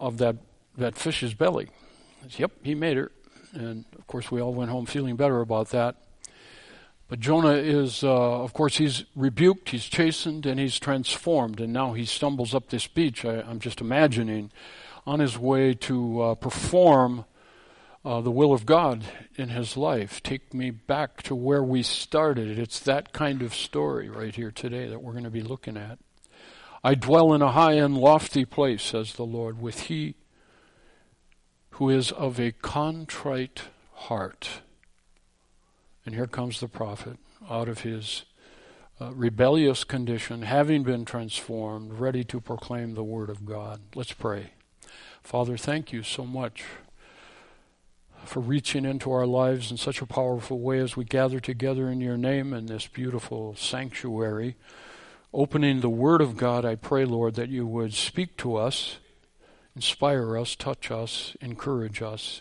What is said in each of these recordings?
of that fish's belly. Yep, he made her. And, of course, we all went home feeling better about that. But Jonah is, of course, he's rebuked, he's chastened, and he's transformed. And now he stumbles up this beach, I'm just imagining, on his way to perform the will of God in his life. Take me back to where we started. It's that kind of story right here today that we're going to be looking at. I dwell in a high and lofty place, says the Lord, with he who is of a contrite heart. And here comes the prophet out of his rebellious condition, having been transformed, ready to proclaim the word of God. Let's pray. Father, thank you so much for reaching into our lives in such a powerful way as we gather together in your name in this beautiful sanctuary. Opening the word of God, I pray, Lord, that you would speak to us, inspire us, touch us, encourage us.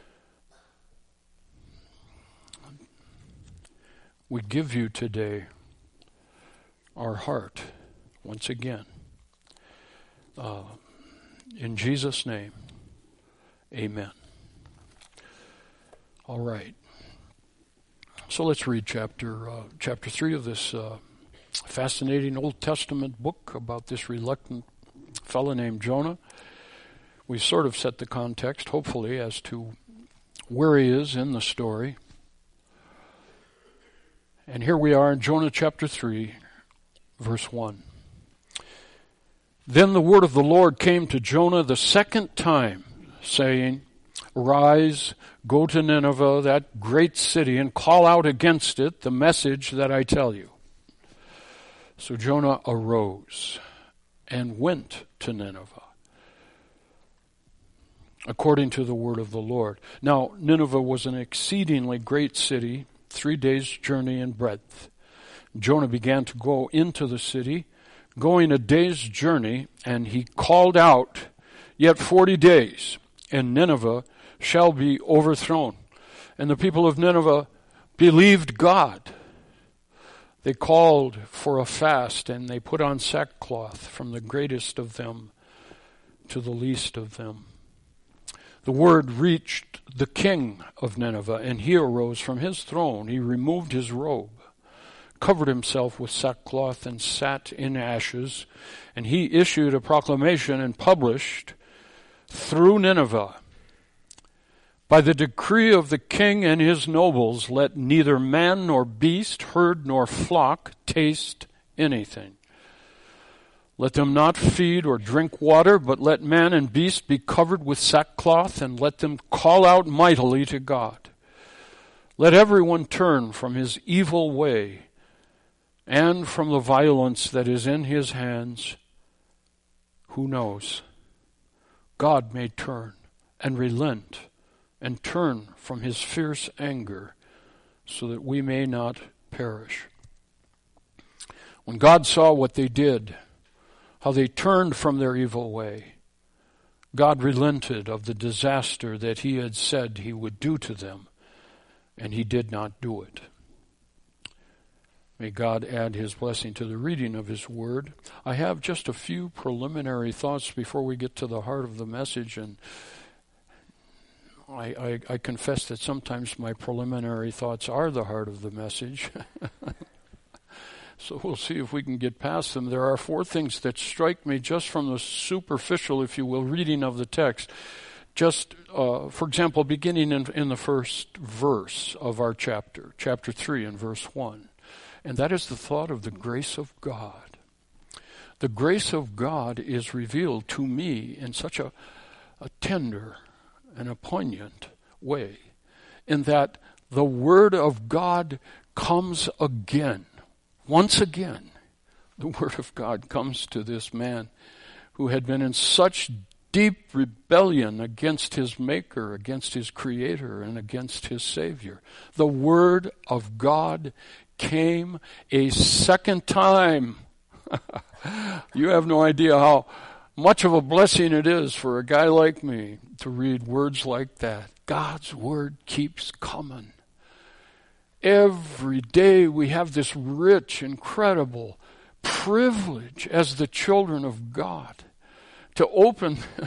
We give you today our heart once again. In Jesus' name, amen. All right. So let's read chapter 3 of this fascinating Old Testament book about this reluctant fellow named Jonah. We sort of set the context, hopefully, as to where he is in the story. And here we are in Jonah chapter 3, verse 1. Then the word of the Lord came to Jonah the second time, saying, Arise, go to Nineveh, that great city, and call out against it the message that I tell you. So Jonah arose and went to Nineveh, according to the word of the Lord. Now, Nineveh was an exceedingly great city, 3 days' journey in breadth. Jonah began to go into the city, going a day's journey, and he called out, Yet 40 days, and Nineveh shall be overthrown. And the people of Nineveh believed God. They called for a fast, and they put on sackcloth, from the greatest of them to the least of them. The word reached the king of Nineveh, and he arose from his throne. He removed his robe, covered himself with sackcloth, and sat in ashes. And he issued a proclamation and published through Nineveh, By the decree of the king and his nobles, let neither man nor beast, herd nor flock taste anything. Let them not feed or drink water, but let man and beast be covered with sackcloth, and let them call out mightily to God. Let everyone turn from his evil way and from the violence that is in his hands. Who knows? God may turn and relent and turn from his fierce anger so that we may not perish. When God saw what they did, how they turned from their evil way, God relented of the disaster that he had said he would do to them, and he did not do it. May God add his blessing to the reading of his word. I have just a few preliminary thoughts before we get to the heart of the message, and I confess that sometimes my preliminary thoughts are the heart of the message. So we'll see if we can get past them. There are 4 things that strike me just from the superficial, if you will, reading of the text. Just, for example, beginning in the first verse of our chapter 3 and verse 1. And that is the thought of the grace of God. The grace of God is revealed to me in such a tender and a poignant way, in that the Word of God comes again. Once again, the Word of God comes to this man who had been in such deep rebellion against his Maker, against his Creator, and against his Savior. The Word of God came a second time. You have no idea how much of a blessing it is for a guy like me to read words like that. God's Word keeps coming. Every day we have this rich, incredible privilege as the children of God to open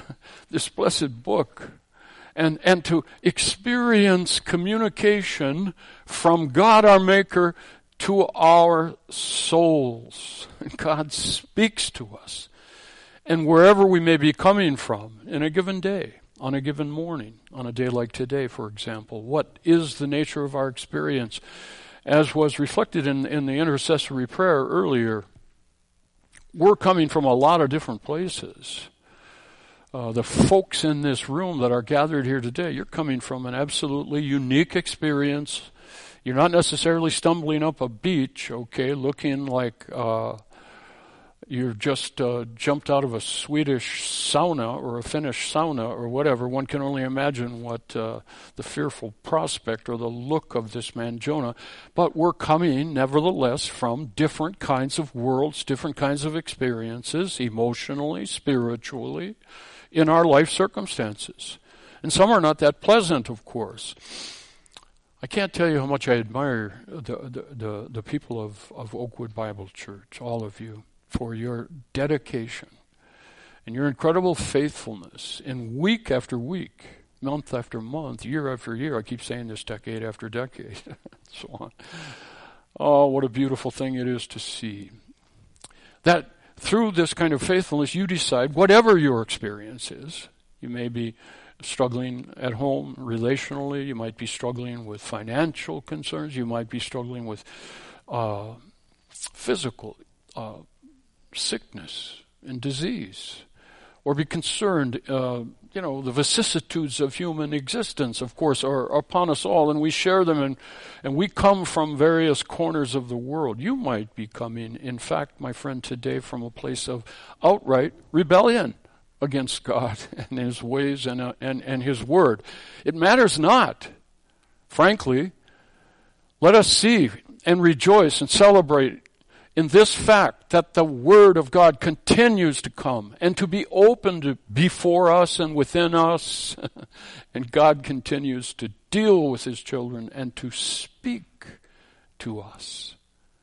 this blessed book and to experience communication from God our Maker to our souls. God speaks to us. And wherever we may be coming from in a given day, on a given morning, on a day like today, for example, what is the nature of our experience? As was reflected in the intercessory prayer earlier, we're coming from a lot of different places. The folks in this room that are gathered here today, you're coming from an absolutely unique experience. You're not necessarily stumbling up a beach, okay, looking like you're just jumped out of a Swedish sauna or a Finnish sauna or whatever. One can only imagine what the fearful prospect or the look of this man Jonah. But we're coming, nevertheless, from different kinds of worlds, different kinds of experiences, emotionally, spiritually, in our life circumstances. And some are not that pleasant, of course. I can't tell you how much I admire the people of Oakwood Bible Church, all of you, for your dedication and your incredible faithfulness in week after week, month after month, year after year. I keep saying this, decade after decade, and so on. Oh, what a beautiful thing it is to see. That through this kind of faithfulness, you decide, whatever your experience is, you may be struggling at home relationally, you might be struggling with financial concerns, you might be struggling with physical sickness and disease, or be concerned, the vicissitudes of human existence, of course, are upon us all, and we share them, and we come from various corners of the world. You might be coming, in fact, my friend, today from a place of outright rebellion against God and His ways and His Word. It matters not, frankly. Let us see and rejoice and celebrate in this fact that the Word of God continues to come and to be opened before us and within us, and God continues to deal with His children and to speak to us.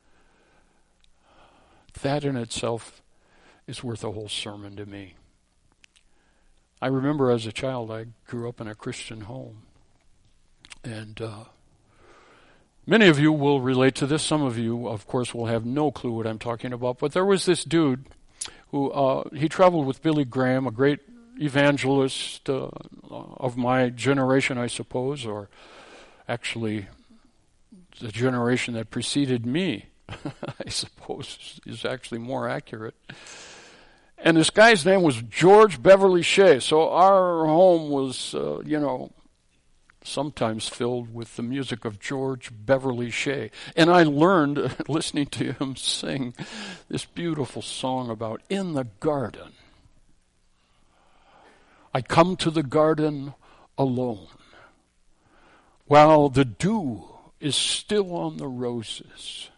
That in itself is worth a whole sermon to me. I remember as a child, I grew up in a Christian home, and many of you will relate to this. Some of you, of course, will have no clue what I'm talking about. But there was this dude who, he traveled with Billy Graham, a great evangelist of my generation, I suppose, or actually the generation that preceded me, I suppose, is actually more accurate. And this guy's name was George Beverly Shea. So our home was, sometimes filled with the music of George Beverly Shea. And I learned, listening to him sing this beautiful song about in the garden. I come to the garden alone, while the dew is still on the roses.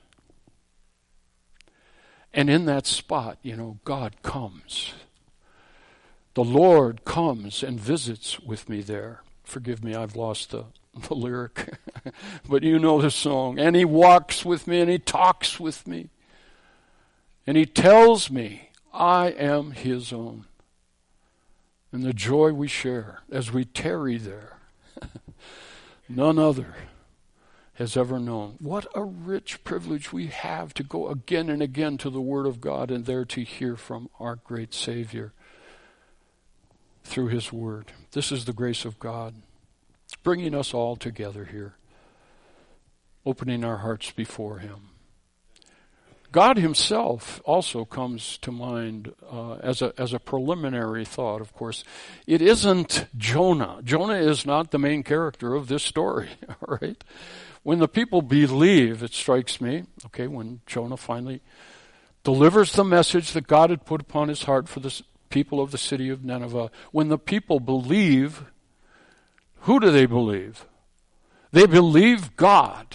And in that spot, God comes. The Lord comes and visits with me there. Forgive me, I've lost the lyric. But you know the song. And He walks with me and He talks with me. And He tells me I am His own. And the joy we share as we tarry there, none other has ever known. What a rich privilege we have to go again and again to the Word of God and there to hear from our great Savior through His Word. This is the grace of God, bringing us all together here, opening our hearts before Him. God Himself also comes to mind as a preliminary thought, of course. It isn't Jonah. Jonah is not the main character of this story, all right? When the people believe, it strikes me, okay, when Jonah finally delivers the message that God had put upon his heart for the people of the city of Nineveh, when the people believe, who do they believe? They believe God,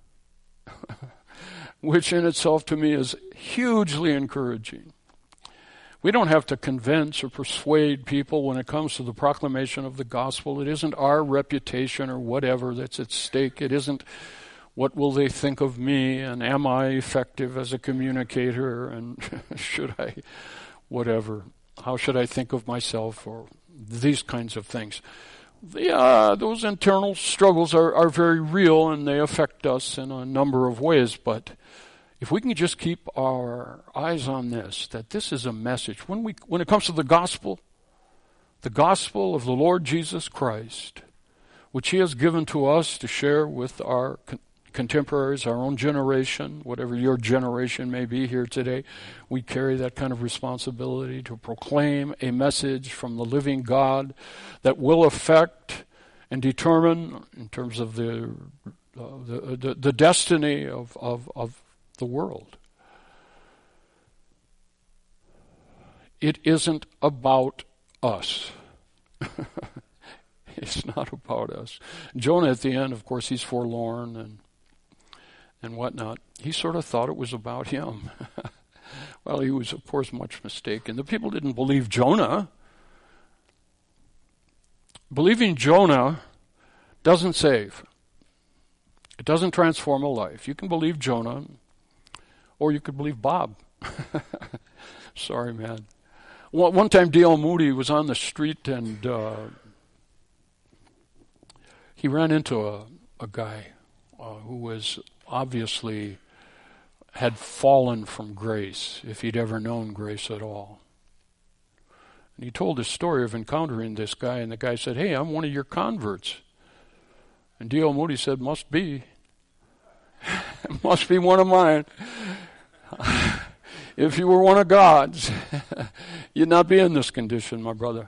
which in itself to me is hugely encouraging. We don't have to convince or persuade people when it comes to the proclamation of the gospel. It isn't our reputation or whatever that's at stake. It isn't what will they think of me and am I effective as a communicator and should I, whatever. How should I think of myself or these kinds of things. Those internal struggles are very real, and they affect us in a number of ways, but if we can just keep our eyes on this, that this is a message. When it comes to the gospel of the Lord Jesus Christ, which He has given to us to share with our contemporaries, our own generation, whatever your generation may be here today, we carry that kind of responsibility to proclaim a message from the living God that will affect and determine, in terms of the destiny of the world. It isn't about us. It's not about us. Jonah at the end, of course, he's forlorn and whatnot. He sort of thought it was about him. Well, he was, of course, much mistaken. The people didn't believe Jonah. Believing Jonah doesn't save. It doesn't transform a life. You can believe Jonah, or you could believe Bob. Sorry, man. One time D.L. Moody was on the street, and he ran into a guy who was obviously had fallen from grace, if he'd ever known grace at all. And he told his story of encountering this guy, and the guy said, "Hey, I'm one of your converts." And D.L. Moody said, "Must be. Must be one of mine. If you were one of God's, you'd not be in this condition, my brother."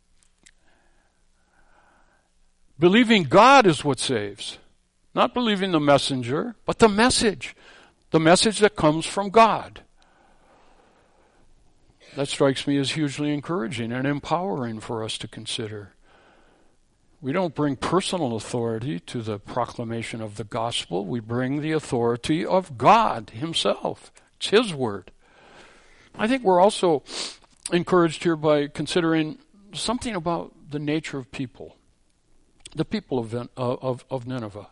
Believing God is what saves. Not believing the messenger, but the message. The message that comes from God. That strikes me as hugely encouraging and empowering for us to consider. We don't bring personal authority to the proclamation of the gospel. We bring the authority of God Himself. It's His word. I think we're also encouraged here by considering something about the nature of people. The people of Nineveh.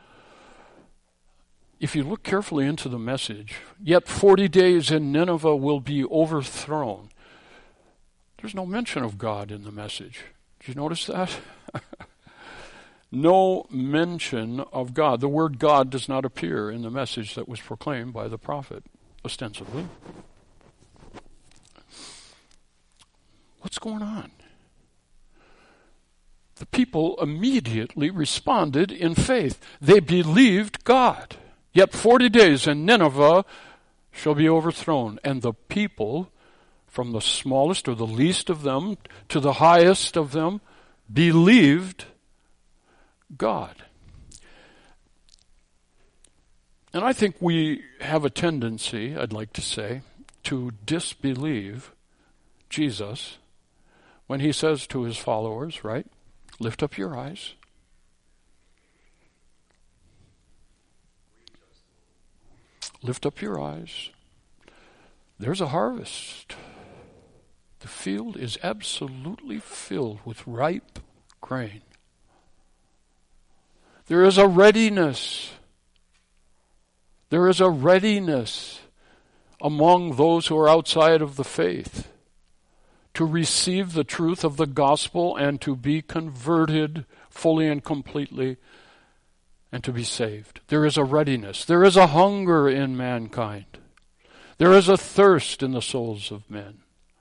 If you look carefully into the message, yet 40 days and Nineveh will be overthrown. There's no mention of God in the message. Did you notice that? No mention of God. The word God does not appear in the message that was proclaimed by the prophet, ostensibly. What's going on? The people immediately responded in faith. They believed God. Yet 40 days and Nineveh shall be overthrown. And the people, from the smallest or the least of them to the highest of them, believed God. And I think we have a tendency, I'd like to say, to disbelieve Jesus when He says to His followers, right? Lift up your eyes. Lift up your eyes. There's a harvest. The field is absolutely filled with ripe grain. There is a readiness. There is a readiness among those who are outside of the faith to receive the truth of the gospel and to be converted fully and completely and to be saved. There is a readiness. There is a hunger in mankind. There is a thirst in the souls of men.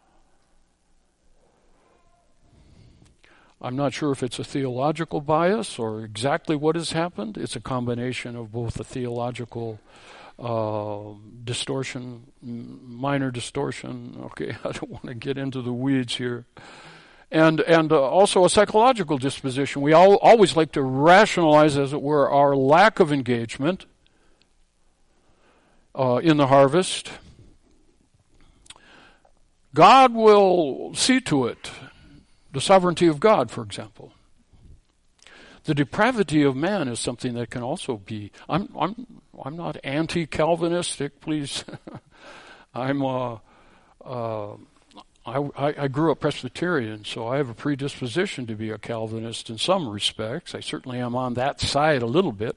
I'm not sure if it's a theological bias or exactly what has happened. It's a combination of both a theological distortion, minor distortion. Okay, I don't want to get into the weeds here. And also a psychological disposition. We always like to rationalize, as it were, our lack of engagement in the harvest. God will see to it. The sovereignty of God, for example. The depravity of man is something that can also be. I'm not anti-Calvinistic, please. I grew up Presbyterian, so I have a predisposition to be a Calvinist in some respects. I certainly am on that side a little bit.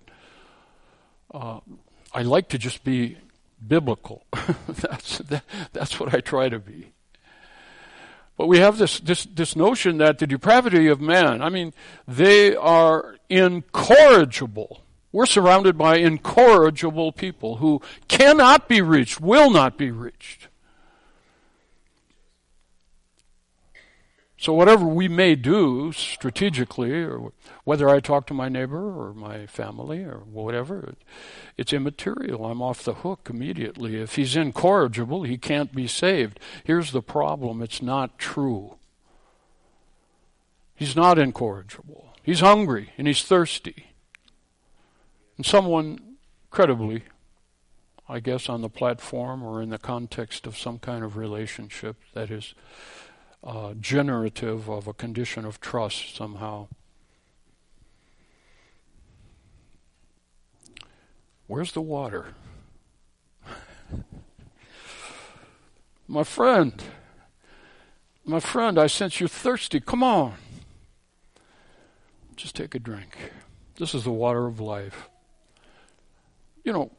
I like to just be biblical. That's what I try to be. But we have this notion that the depravity of man, I mean, they are incorrigible. We're surrounded by incorrigible people who cannot be reached, will not be reached. So whatever we may do strategically, or whether I talk to my neighbor or my family or whatever, it's immaterial. I'm off the hook immediately. If he's incorrigible, he can't be saved. Here's the problem. It's not true. He's not incorrigible. He's hungry and he's thirsty. And someone credibly, I guess on the platform or in the context of some kind of relationship that is generative of a condition of trust somehow. Where's the water? My friend, I sense you're thirsty. Come on. Just take a drink. This is the water of life. You know,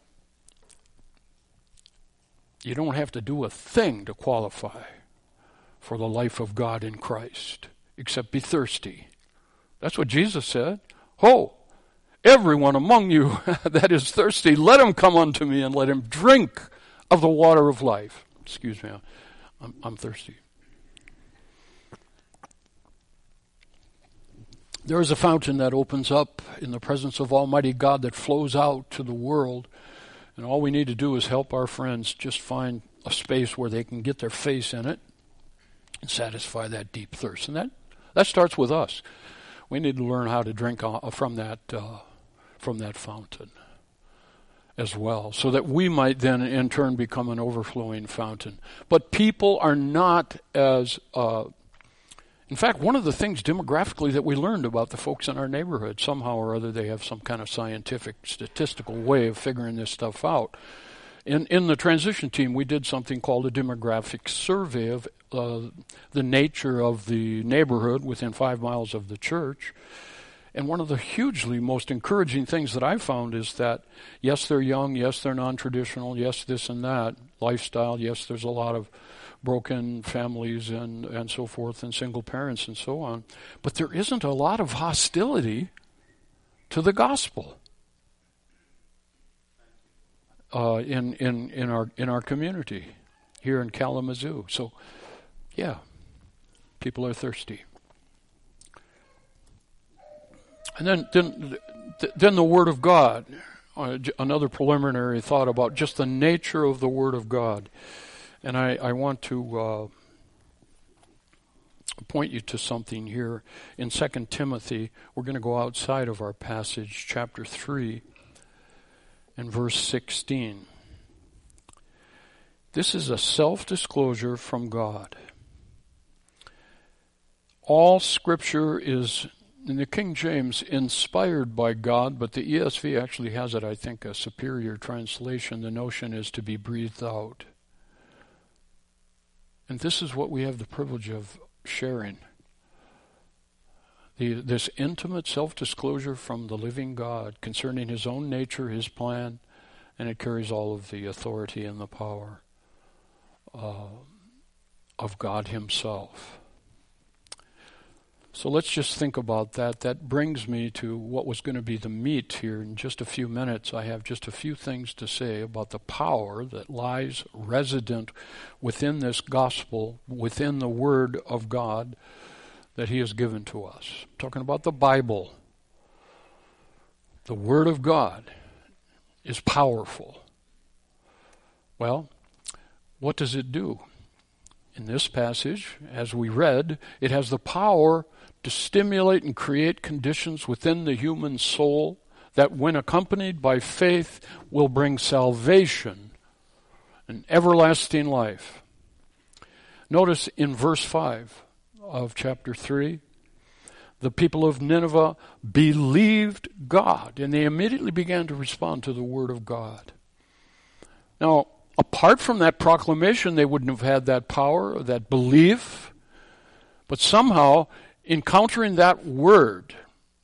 you don't have to do a thing to qualify for the life of God in Christ, except be thirsty. That's what Jesus said. Ho, everyone among you that is thirsty, let him come unto me and let him drink of the water of life. Excuse me, I'm thirsty. There is a fountain that opens up in the presence of Almighty God that flows out to the world, and all we need to do is help our friends just find a space where they can get their face in it and satisfy that deep thirst. And that starts with us. We need to learn how to drink from that fountain as well, so that we might then in turn become an overflowing fountain. But people are not as... in fact, one of the things demographically that we learned about the folks in our neighborhood, somehow or other they have some kind of scientific, statistical way of figuring this stuff out. In the transition team, we did something called a demographic survey of the nature of the neighborhood within 5 miles of the church. And one of the hugely most encouraging things that I found is that, yes, they're young, yes, they're non-traditional, yes, this and that, lifestyle, yes, there's a lot of broken families and so forth and single parents and so on. But there isn't a lot of hostility to the gospel in our community here in Kalamazoo. So, yeah, people are thirsty. And then the Word of God, another preliminary thought about just the nature of the Word of God. And I want to point you to something here in 2 Timothy. We're going to go outside of our passage, chapter 3, and verse 16. This is a self-disclosure from God. All Scripture is, in the King James, inspired by God, but the ESV actually has it, I think, a superior translation. The notion is to be breathed out. And this is what we have the privilege of sharing. This intimate self-disclosure from the living God concerning his own nature, his plan, and it carries all of the authority and the power of God himself. So let's just think about that. That brings me to what was going to be the meat here. In just a few minutes, I have just a few things to say about the power that lies resident within this gospel, within the Word of God that he has given to us. I'm talking about the Bible. The Word of God is powerful. Well, what does it do? In this passage, as we read, it has the power to stimulate and create conditions within the human soul that, when accompanied by faith, will bring salvation and everlasting life. Notice in verse 5 of chapter 3, the people of Nineveh believed God, and they immediately began to respond to the Word of God. Now, apart from that proclamation, they wouldn't have had that power or that belief, but somehow encountering that Word,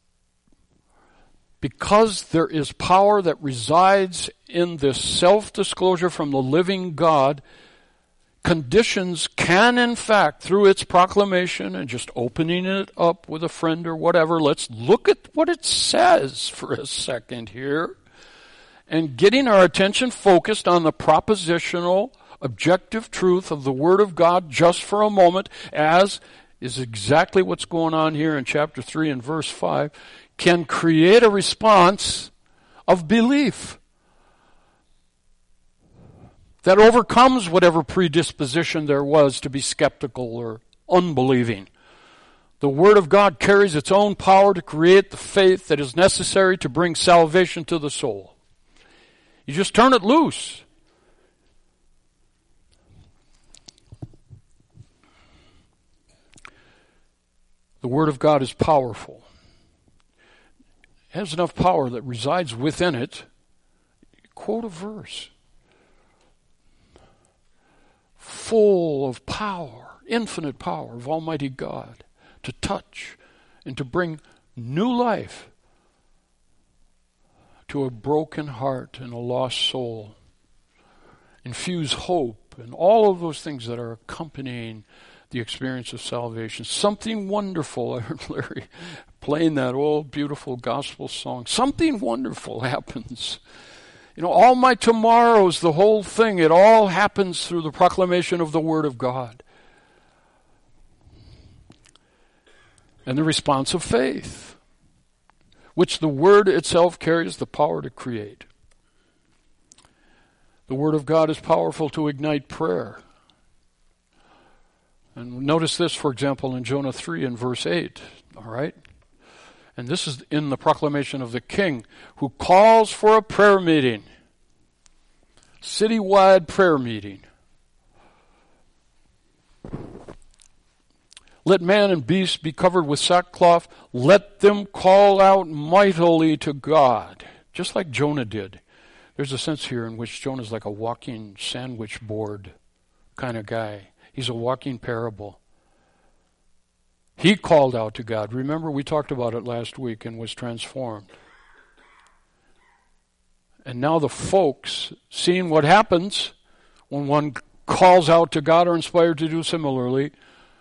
because there is power that resides in this self-disclosure from the living God, conditions can, in fact, through its proclamation and just opening it up with a friend or whatever, let's look at what it says for a second here, and getting our attention focused on the propositional, objective truth of the Word of God just for a moment, as is exactly what's going on here in chapter 3 and verse 5, can create a response of belief that overcomes whatever predisposition there was to be skeptical or unbelieving. The Word of God carries its own power to create the faith that is necessary to bring salvation to the soul. You just turn it loose. The Word of God is powerful. It has enough power that resides within it. Quote a verse. Full of power, infinite power of Almighty God to touch and to bring new life to a broken heart and a lost soul. Infuse hope and all of those things that are accompanying the experience of salvation. Something wonderful. I heard Larry playing that old beautiful gospel song. Something wonderful happens. You know, all my tomorrows, the whole thing, it all happens through the proclamation of the Word of God. And the response of faith, which the Word itself carries the power to create. The Word of God is powerful to ignite prayer. And notice this, for example, in Jonah 3 and verse 8, all right? And this is in the proclamation of the king who calls for a prayer meeting. Citywide prayer meeting. Let man and beast be covered with sackcloth. Let them call out mightily to God. Just like Jonah did. There's a sense here in which Jonah's like a walking sandwich board kind of guy. He's a walking parable. He called out to God. Remember, we talked about it last week and was transformed. And now the folks, seeing what happens when one calls out to God, are inspired to do similarly.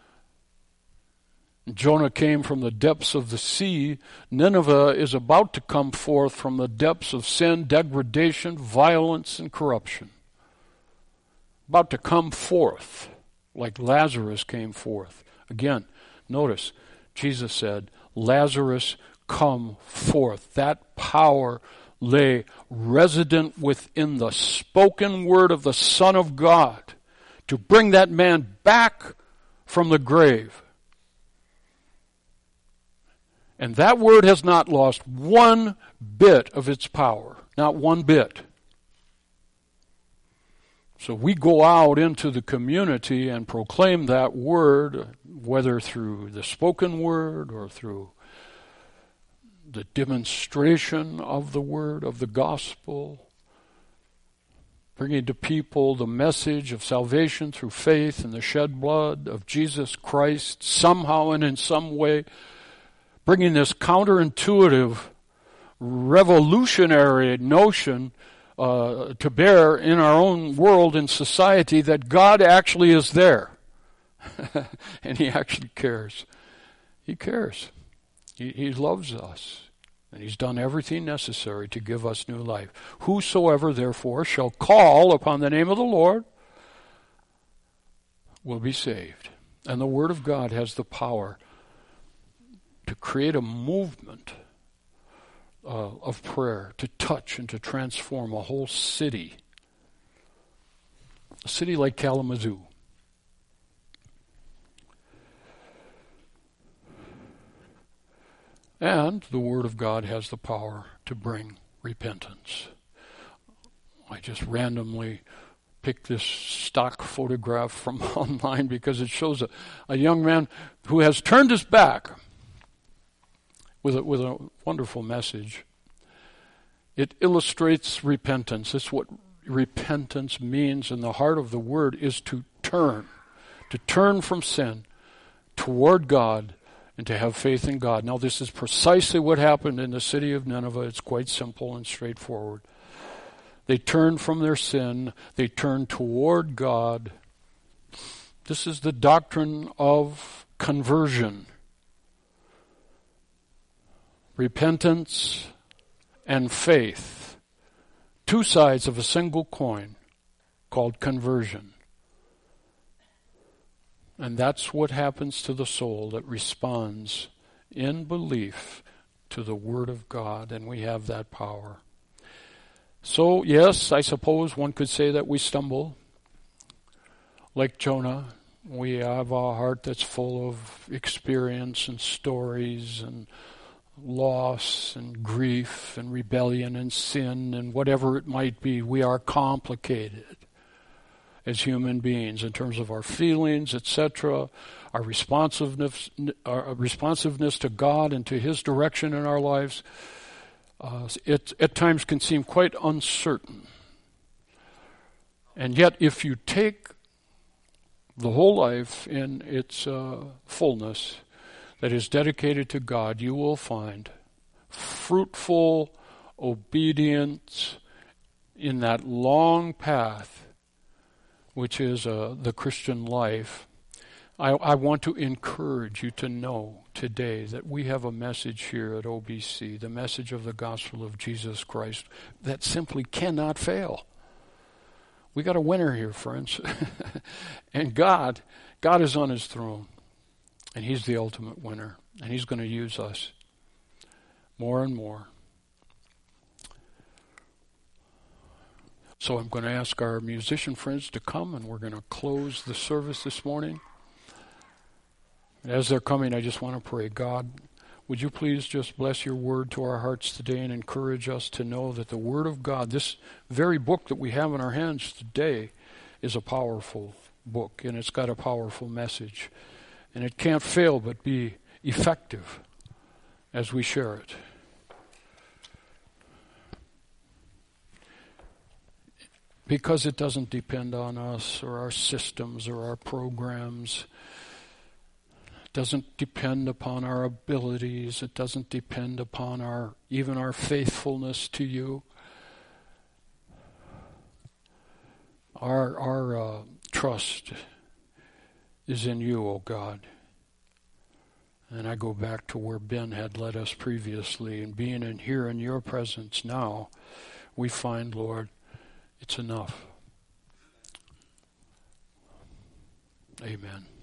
Jonah came from the depths of the sea. Nineveh is about to come forth from the depths of sin, degradation, violence, and corruption. About to come forth, like Lazarus came forth. Again, notice, Jesus said, Lazarus, come forth. That power lay resident within the spoken word of the Son of God to bring that man back from the grave. And that word has not lost one bit of its power. Not one bit. So we go out into the community and proclaim that word, whether through the spoken word or through the demonstration of the word, of the gospel, bringing to people the message of salvation through faith in the shed blood of Jesus Christ, somehow and in some way, bringing this counterintuitive, revolutionary notion to bear in our own world and society that God actually is there. And He actually cares. He cares. He loves us. And He's done everything necessary to give us new life. Whosoever, therefore, shall call upon the name of the Lord will be saved. And the Word of God has the power to create a movement of prayer, to touch and to transform a whole city. A city like Kalamazoo. And the Word of God has the power to bring repentance. I just randomly picked this stock photograph from online because it shows a young man who has turned his back with a wonderful message. It illustrates repentance. It's what repentance means in the heart of the word, is to turn from sin toward God and to have faith in God. Now, this is precisely what happened in the city of Nineveh. It's quite simple and straightforward. They turned from their sin. They turned toward God. This is the doctrine of conversion. Repentance and faith. Two sides of a single coin called conversion. And that's what happens to the soul that responds in belief to the Word of God, and we have that power. So, yes, I suppose one could say that we stumble. Like Jonah, we have a heart that's full of experience and stories and loss and grief and rebellion and sin and whatever it might be. We are complicated as human beings in terms of our feelings, etc., our responsiveness to God and to His direction in our lives. It at times can seem quite uncertain. And yet, if you take the whole life in its fullness that is dedicated to God, you will find fruitful obedience in that long path which is the Christian life. I want to encourage you to know today that we have a message here at OBC, the message of the gospel of Jesus Christ, that simply cannot fail. We got a winner here, friends. And God is on His throne. And He's the ultimate winner. And He's going to use us more and more. So I'm going to ask our musician friends to come, and we're going to close the service this morning. As they're coming, I just want to pray. God, would you please just bless your word to our hearts today and encourage us to know that the Word of God, this very book that we have in our hands today, is a powerful book, and it's got a powerful message. And it can't fail but be effective as we share it. Because it doesn't depend on us or our systems or our programs. It doesn't depend upon our abilities. It doesn't depend upon even our faithfulness to you. Our trust is in you, O God. And I go back to where Ben had led us previously, and being here in your presence now, we find, Lord, it's enough. Amen.